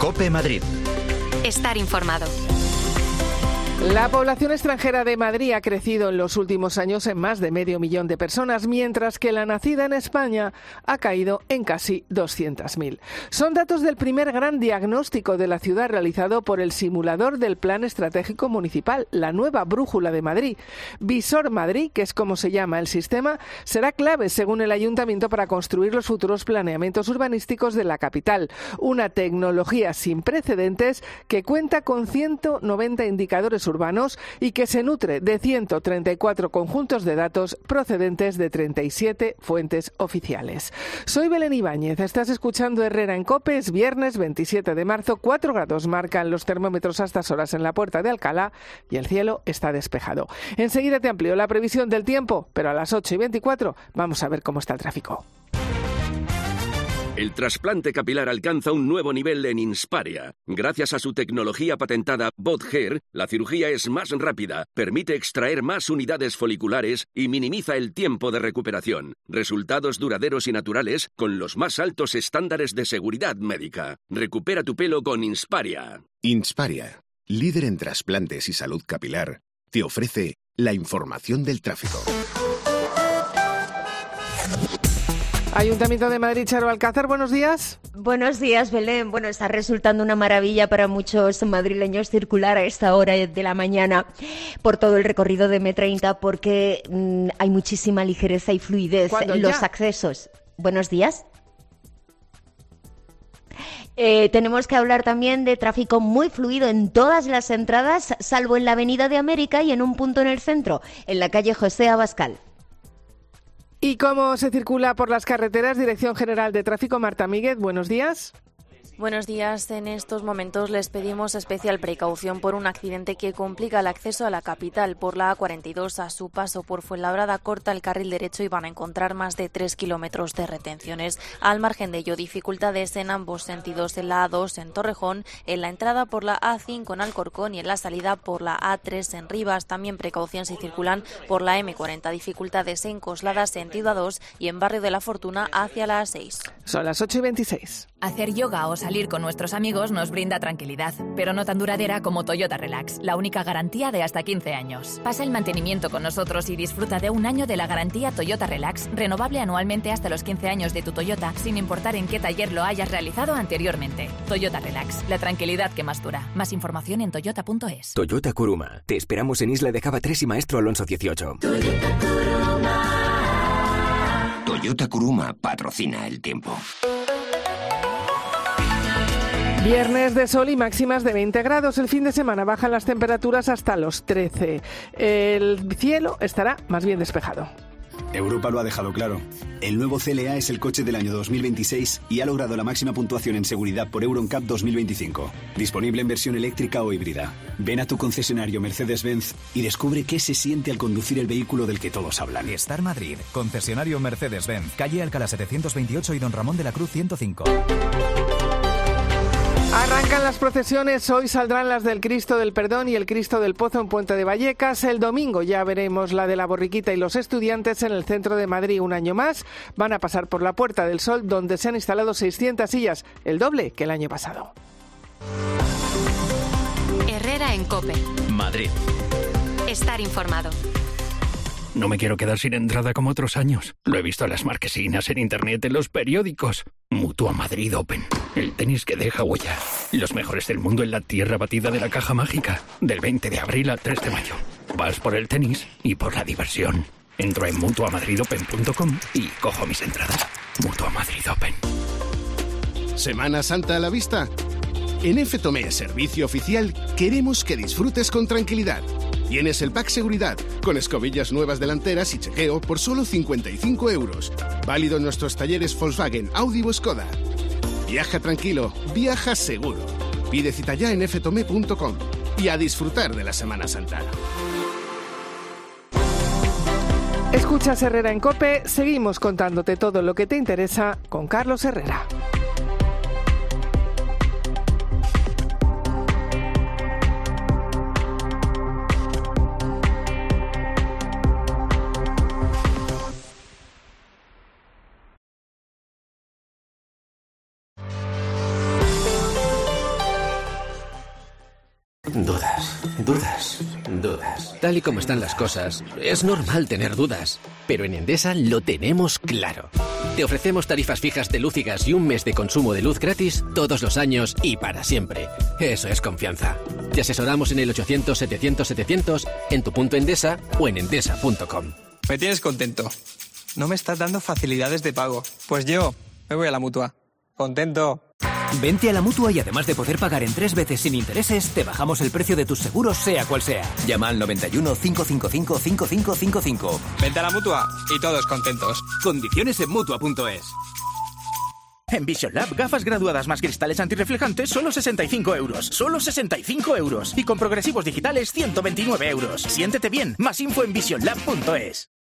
COPE Madrid. Estar informado. La población extranjera de Madrid ha crecido en los últimos años en más de 500.000 de personas, mientras que la nacida en España ha caído en casi 200.000. Son datos del primer gran diagnóstico de la ciudad realizado por el simulador del Plan Estratégico Municipal, la nueva brújula de Madrid. Visor Madrid, que es como se llama el sistema, será clave, según el Ayuntamiento, para construir los futuros planeamientos urbanísticos de la capital. Una tecnología sin precedentes que cuenta con 190 indicadores urbanos y que se nutre de 134 conjuntos de datos procedentes de 37 fuentes oficiales. Soy Belén Ibáñez, estás escuchando Herrera en COPE, es viernes 27 de marzo, 4 grados marcan los termómetros a estas horas en la Puerta de Alcalá y el cielo está despejado. Enseguida te amplío la previsión del tiempo, pero a las 8:24 vamos a ver cómo está el tráfico. El trasplante capilar alcanza un nuevo nivel en Insparia. Gracias a su tecnología patentada BotHair, la cirugía es más rápida, permite extraer más unidades foliculares y minimiza el tiempo de recuperación. Resultados duraderos y naturales con los más altos estándares de seguridad médica. Recupera tu pelo con Insparia. Insparia, líder en trasplantes y salud capilar, te ofrece la información del tráfico. Ayuntamiento de Madrid, Charo Alcázar, buenos días. Buenos días, Belén. Bueno, está resultando una maravilla para muchos madrileños circular a esta hora de la mañana por todo el recorrido de M30 porque hay muchísima ligereza y fluidez en los accesos. Buenos días. Tenemos que hablar también de tráfico muy fluido en todas las entradas, salvo en la Avenida de América y en un punto en el centro, en la calle José Abascal. ¿Y cómo se circula por las carreteras? Dirección General de Tráfico, Marta Míguez, buenos días. Buenos días. En estos momentos les pedimos especial precaución por un accidente que complica el acceso a la capital. Por la A42, a su paso por Fuenlabrada, corta el carril derecho y van a encontrar más de 3 kilómetros de retenciones. Al margen de ello, dificultades en ambos sentidos, en la A2 en Torrejón, en la entrada por la A5 en Alcorcón y en la salida por la A3 en Rivas. También precaución si circulan por la M40. Dificultades en Coslada, sentido A2 y en Barrio de la Fortuna hacia la A6. Son las 8:26. Hacer yoga o salir con nuestros amigos nos brinda tranquilidad, pero no tan duradera como Toyota Relax, la única garantía de hasta 15 años. Pasa el mantenimiento con nosotros y disfruta de un año de la garantía Toyota Relax, renovable anualmente hasta los 15 años de tu Toyota, sin importar en qué taller lo hayas realizado anteriormente. Toyota Relax, la tranquilidad que más dura. Más información en toyota.es. Toyota Kuruma. Te esperamos en Isla de Java 3 y Maestro Alonso 18. Toyota Kuruma. Toyota Kuruma patrocina el tiempo. Viernes de sol y máximas de 20 grados. El fin de semana bajan las temperaturas hasta los 13. El cielo estará más bien despejado. Europa lo ha dejado claro. El nuevo CLA es el coche del año 2026 y ha logrado la máxima puntuación en seguridad por Euro NCAP 2025. Disponible en versión eléctrica o híbrida. Ven a tu concesionario Mercedes-Benz y descubre qué se siente al conducir el vehículo del que todos hablan. Star Madrid, concesionario Mercedes-Benz, calle Alcalá 728 y Don Ramón de la Cruz 105. Arrancan las procesiones, hoy saldrán las del Cristo del Perdón y el Cristo del Pozo en Puente de Vallecas. El domingo ya veremos la de la Borriquita y los estudiantes en el centro de Madrid un año más. Van a pasar por la Puerta del Sol, donde se han instalado 600 sillas, el doble que el año pasado. Herrera en COPE. Madrid. Estar informado. No me quiero quedar sin entrada como otros años. Lo he visto en las marquesinas, en internet, en los periódicos. Mutua Madrid Open. El tenis que deja huella. Los mejores del mundo en la tierra batida de la Caja Mágica. Del 20 de abril al 3 de mayo. Vas por el tenis y por la diversión. Entro en mutuamadridopen.com y cojo mis entradas. Mutua Madrid Open. ¿Semana Santa a la vista? En FTOME Servicio Oficial queremos que disfrutes con tranquilidad. Tienes el pack seguridad, con escobillas nuevas delanteras y chequeo por solo 55 euros. Válido en nuestros talleres Volkswagen, Audi o Skoda. Viaja tranquilo, viaja seguro. Pide cita ya en ftome.com y a disfrutar de la Semana Santa. Escuchas Herrera en COPE, seguimos contándote todo lo que te interesa con Carlos Herrera. Dudas. Tal y como están las cosas, es normal tener dudas. Pero en Endesa lo tenemos claro. Te ofrecemos tarifas fijas de luz y gas y un mes de consumo de luz gratis todos los años y para siempre. Eso es confianza. Te asesoramos en el 800-700-700, en tu punto Endesa o en endesa.com. Me tienes contento. No me estás dando facilidades de pago. Pues yo me voy a la Mutua. Contento. Vente a la Mutua y además de poder pagar en 3 veces sin intereses, te bajamos el precio de tus seguros sea cual sea. Llama al 91 555 5555. Vente a la Mutua y todos contentos. Condiciones en Mutua.es. En Vision Lab, gafas graduadas más cristales antirreflejantes, solo 65 euros. ¡Solo 65 euros! Y con progresivos digitales, 129 euros. Siéntete bien. Más info en visionlab.es.